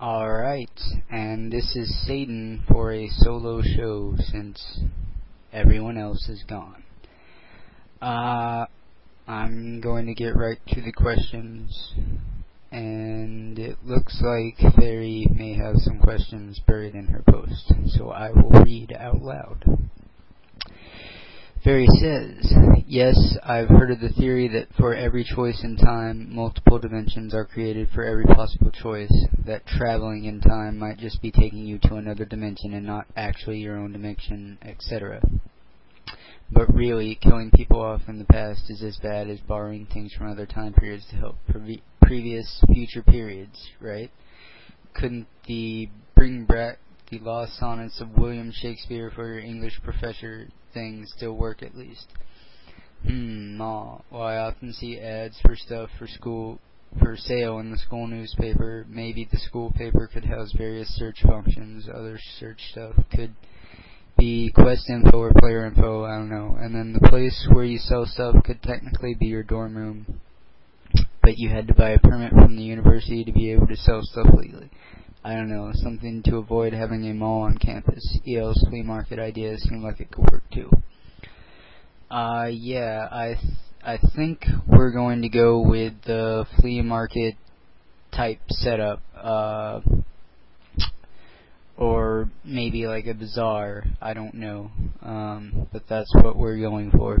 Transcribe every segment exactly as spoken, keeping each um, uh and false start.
Alright, and this is Satan for a solo show since everyone else is gone. Uh, I'm going to get right to the questions, and it looks like Fairy may have some questions buried in her post, so I will read out loud. Fairy says, yes, I've heard of the theory that for every choice in time, multiple dimensions are created for every possible choice, that traveling in time might just be taking you to another dimension and not actually your own dimension, et cetera. But really, killing people off in the past is as bad as borrowing things from other time periods to help pre- previous future periods, right? Couldn't the bring back the lost sonnets of William Shakespeare for your English professor thing still work at least? Hmm, no. Well, I often see ads for stuff for school for sale in the school newspaper. Maybe the school paper could house various search functions. Other search stuff could be quest info or player info, I don't know. And then the place where you sell stuff could technically be your dorm room, but you had to buy a permit from the university to be able to sell stuff legally. I don't know, something to avoid having a mall on campus. E L's flea market idea seemed like it could work too. Uh, yeah, I th- I think we're going to go with the flea market type setup, uh, or maybe like a bazaar, I don't know, um, but that's what we're going for.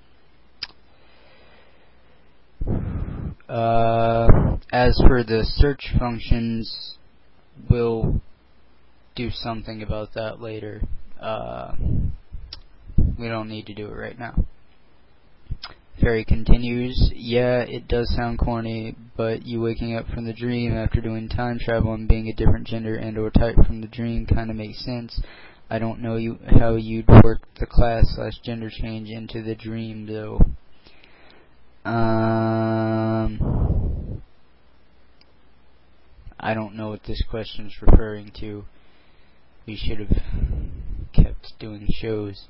Uh, as for the search functions, we'll do something about that later. Uh, we don't need to do it right now. Fairy continues, yeah, it does sound corny, but you waking up from the dream after doing time travel and being a different gender and or type from the dream kind of makes sense. I don't know you how you'd work the class slash gender change into the dream, though. Um, I don't know what this question's referring to. We should have kept doing shows.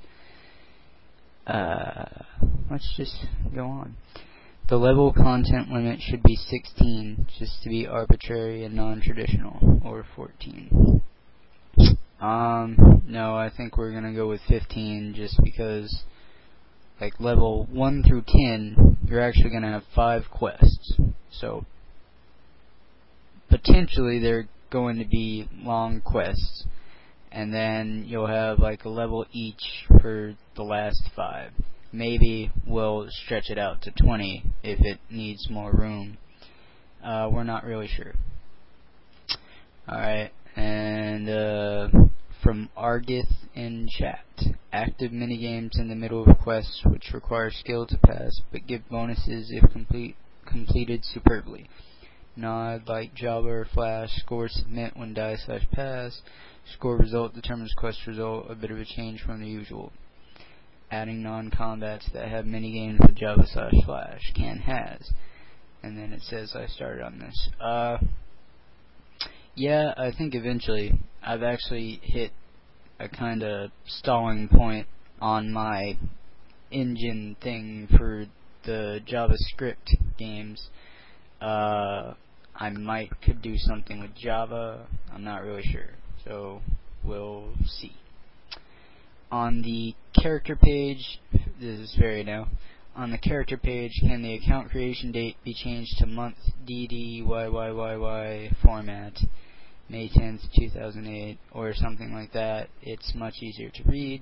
Uh, let's just go on. The level content limit should be sixteen, just to be arbitrary and non-traditional, or fourteen. Um, no, I think we're gonna go with fifteen, just because, like, level one through ten, you're actually gonna have five quests. So, potentially they're going to be long quests. And then you'll have like a level each for the last five. Maybe we'll stretch it out to twenty if it needs more room. Uh, we're not really sure. Alright, and uh, from Argith in chat. Active minigames in the middle of quests which require skill to pass, but give bonuses if complete completed superbly. Nod like Java or Flash. Score submit when die slash pass. Score result determines quest result, a bit of a change from the usual. Adding non-combats that have minigames with Java slash Flash. Can has. And then it says I started on this. Uh, yeah, I think eventually. I've actually hit a kind of stalling point on my engine thing for the JavaScript games. Uh, I might could do something with Java. I'm not really sure. So, we'll see. On the character page, this is very new. On the character page, can the account creation date be changed to month D D Y Y Y Y format, May tenth, two thousand eight, or something like that? It's much easier to read.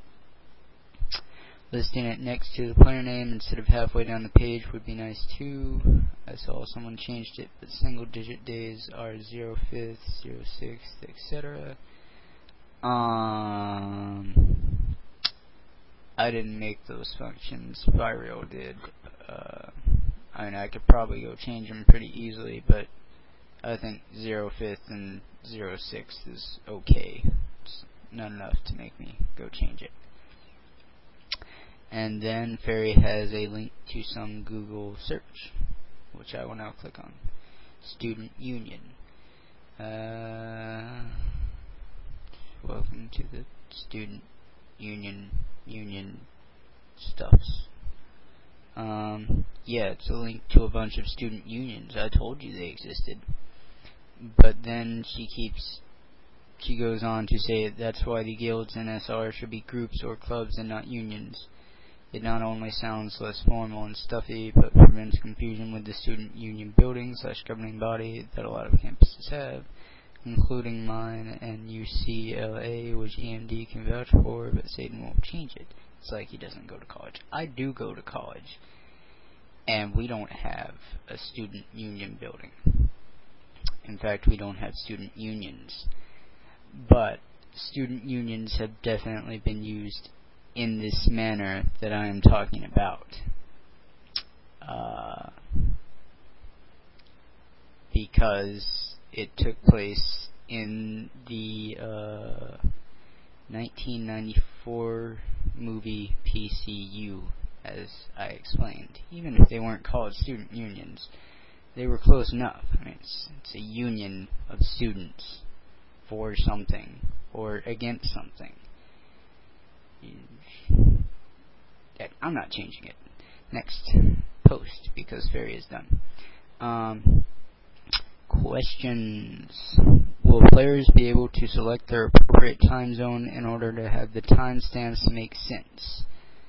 Listing it next to the player name instead of halfway down the page would be nice too. I saw someone changed it, but single digit days are zero fifth, zero sixth, et cetera. Um, I didn't make those functions. Vireal did. Uh, I mean, I could probably go change them pretty easily, but I think zero fifth and zero sixth is okay. It's not enough to make me go change it. And then Fairy has a link to some Google search, which I will now click on. Student Union. Uh, welcome to the Student Union Union stuffs. Um, yeah, it's a link to a bunch of student unions. I told you they existed. but then she keeps, she goes on to say that's why the guilds in S R should be groups or clubs and not unions. It not only sounds less formal and stuffy, but prevents confusion with the student union building slash governing body that a lot of campuses have, including mine and U C L A, which E M D can vouch for, but Satan won't change it. It's like he doesn't go to college. I do go to college, and we don't have a student union building. In fact, we don't have student unions. But student unions have definitely been used in this manner that I am talking about. Uh, because it took place in the uh, nineteen ninety-four movie P C U, as I explained. Even if they weren't called student unions, they were close enough. I mean, it's, it's a union of students for something or against something. I'm not changing it. Next post, because Fairy is done. Um, questions. Will players be able to select their appropriate time zone in order to have the timestamps make sense?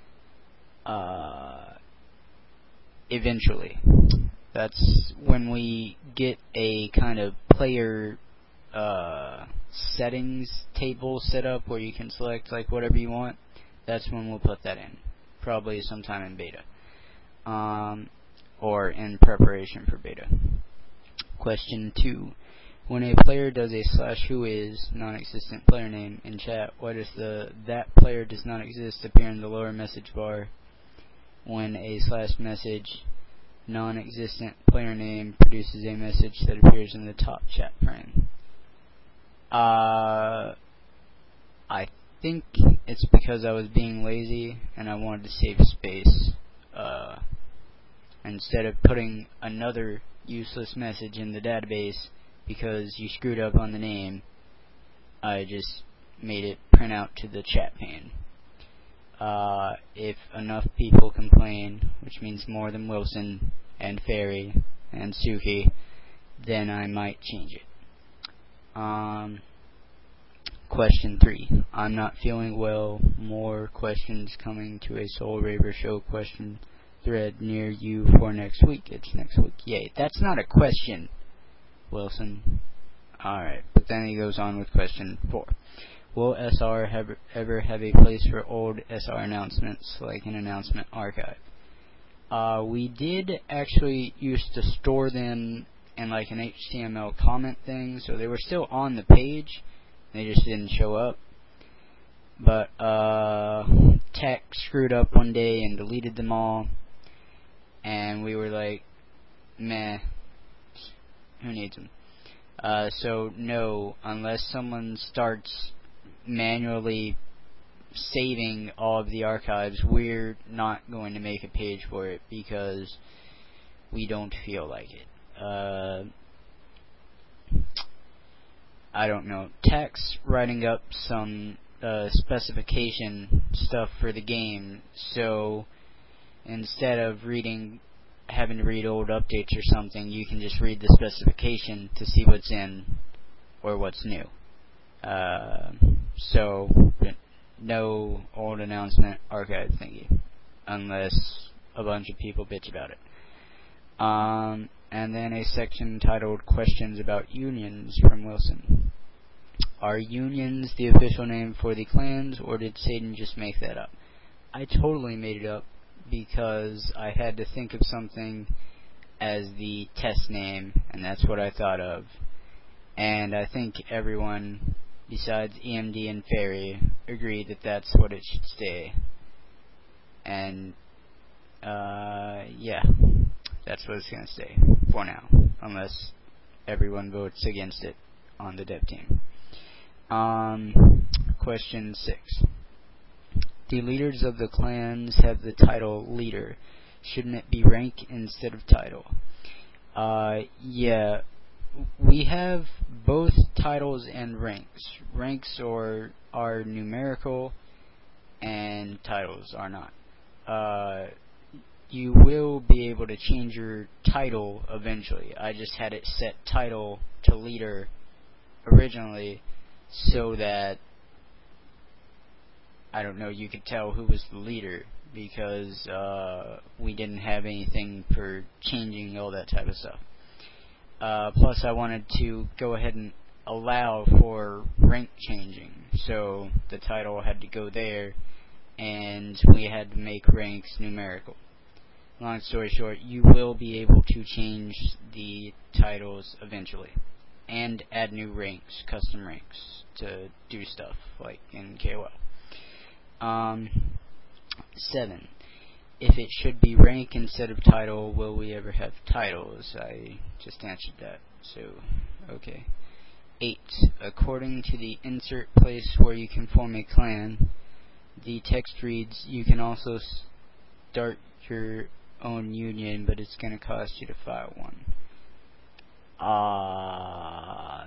Uh, eventually. That's when we get a kind of player uh, settings table set up where you can select like whatever you want. That's when we'll put that in. Probably sometime in beta. Um, or in preparation for beta. Question two. When a player does a slash who is non-existent player name in chat, why does the that player does not exist appear in the lower message bar when a slash message non-existent player name produces a message that appears in the top chat frame? Uh, I think it's because I was being lazy and I wanted to save space. Uh, instead of putting another useless message in the database because you screwed up on the name, I just made it print out to the chat pane. Uh, if enough people complain, which means more than Wilson and Fairy and Suki, then I might change it. Um, question three. I'm not feeling well. More questions coming to a Soul Raver show question thread near you for next week. It's next week. Yay. That's not a question, Wilson. Alright, but then he goes on with question four. Will S R have, ever have a place for old S R announcements, like an announcement archive? Uh, we did actually used to store them in like an H T M L comment thing, so they were still on the page, they just didn't show up. But uh, Tech screwed up one day and deleted them all, and we were like, meh, who needs them? Uh, so no, unless someone starts manually saving all of the archives, we're not going to make a page for it because we don't feel like it. Uh, I don't know. Tech's writing up some uh, specification stuff for the game, so instead of reading, having to read old updates or something, you can just read the specification to see what's in or what's new. Uh, so, no old announcement archive thingy, unless a bunch of people bitch about it. Um, and then a section titled Questions About Unions from Wilson. Are unions the official name for the clans, or did Satan just make that up? I totally made it up because I had to think of something as the test name, and that's what I thought of. And I think everyone besides E M D and Fairy agreed that that's what it should stay. And, uh, yeah, that's what it's going to stay for now, unless everyone votes against it on the dev team. Um, question six. The leaders of the clans have the title leader. Shouldn't it be rank instead of title? Uh, yeah. We have both titles and ranks. Ranks are, are numerical, and titles are not. Uh, you will be able to change your title eventually. I just had it set title to leader originally so that, I don't know, you could tell who was the leader, because uh, we didn't have anything for changing all that type of stuff. Uh, plus, I wanted to go ahead and allow for rank changing, so the title had to go there, and we had to make ranks numerical. Long story short, you will be able to change the titles eventually, and add new ranks, custom ranks, to do stuff like in K O L. Um, seven. If it should be rank instead of title, will we ever have titles? I just answered that, so okay. eight. According to the insert place where you can form a clan, the text reads, you can also start your own union, but it's going to cost you to file one. Uh,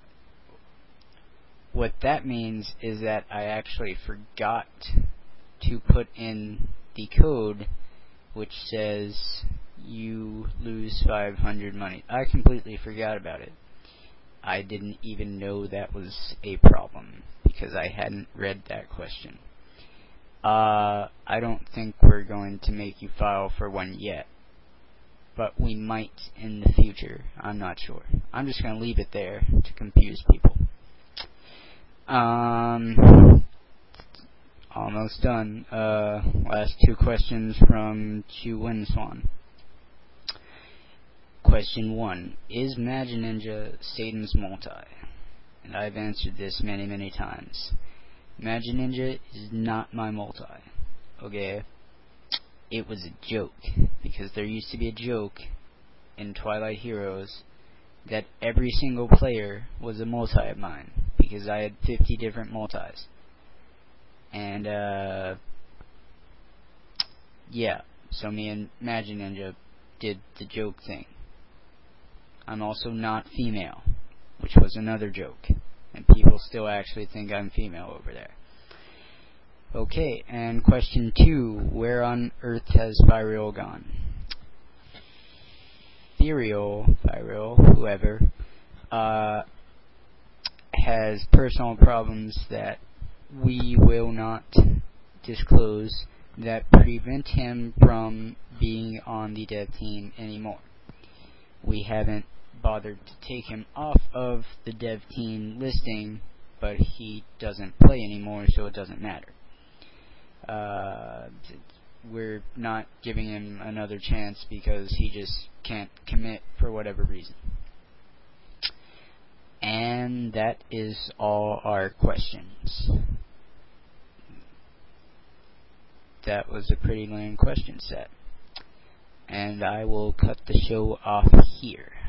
what that means is that I actually forgot to put in the code which says you lose five hundred money. I completely forgot about it. I didn't even know that was a problem because I hadn't read that question. Uh, I don't think we're going to make you file for one yet, but we might in the future. I'm not sure. I'm just going to leave it there to confuse people. Um, almost done. Uh, last two questions from Chu Winswan. Question one. Is Magininja Satan's multi? And I've answered this many, many times. Magininja is not my multi. Okay? It was a joke, because there used to be a joke in Twilight Heroes that every single player was a multi of mine, because I had fifty different multis. And, uh, yeah, so me and Magininja did the joke thing. I'm also not female, which was another joke, and people still actually think I'm female over there. Okay, and question two, where on Earth has Firiel gone? Firiel, Firiel, whoever, uh, has personal problems that we will not disclose that prevent him from being on the dev team anymore. We haven't bothered to take him off of the dev team listing, but he doesn't play anymore, so it doesn't matter. Uh, we're not giving him another chance because he just can't commit for whatever reason. And that is all our questions. That was a pretty lame question set. And I will cut the show off here.